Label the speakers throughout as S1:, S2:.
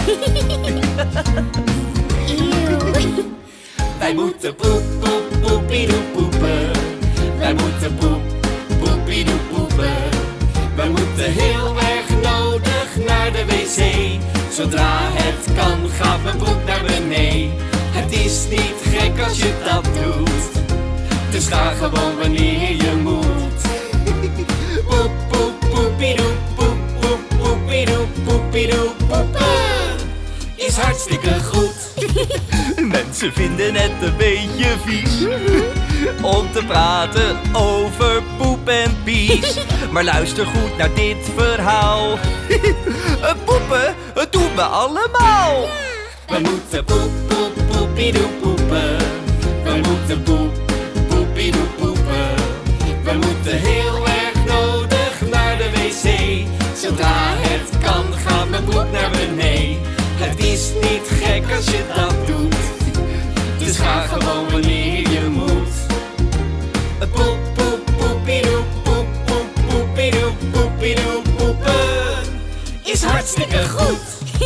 S1: Eeuw.
S2: Wij moeten poep, poep, poepiedoe poepen. Wij moeten poep, poepiedoe poepen. Wij moeten heel erg nodig naar de wc. Zodra het kan gaat mijn broek naar beneden. Het is niet gek als je dat doet. Dus ga gewoon wanneer je moet. Poep, poep, poepiedoe, poep, poep, poepiedoe, poepiedoe, poepen. Is hartstikke goed. Mensen vinden het een beetje vies om te praten over poep en pies. Maar luister goed naar dit verhaal. Poepen, dat doen we allemaal. We moeten poep, poep, poepiedoe poepen. We moeten poep, poepiedoe poepen. We moeten heel erg nodig naar de wc. Zodra het kan gaat mijn broek naar beneden. Het is niet gek als je dat doet. Dus ga gewoon wanneer je moet. Poep, poep, poepiedoe, poep, poep, poepiedoe, poepiedoe, poepen. Is hartstikke goed.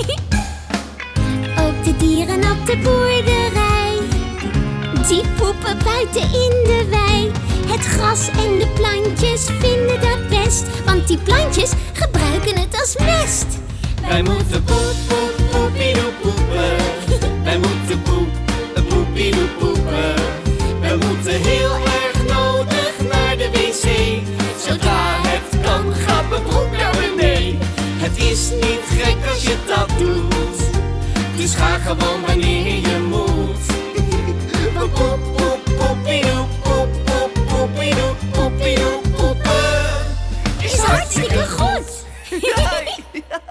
S1: Ook de dieren op de boerderij, die poepen buiten in de wei. Het gras en de plantjes vinden dat best, want die plantjes gebruiken het als mest.
S2: Wij moeten poep, poep, poepiedoe poepen. Wij moeten poep, poepiedoe poepen. We moeten heel erg nodig naar de wc. Zodra het kan gaat mijn broek naar beneden. Het is niet gek als je dat doet. Dus ga gewoon wanneer je moet. Poep, poep, poepiedoe, poep, poep, poepiedoe, poepiedoe, poepen. Is hartstikke goed.
S3: Ja.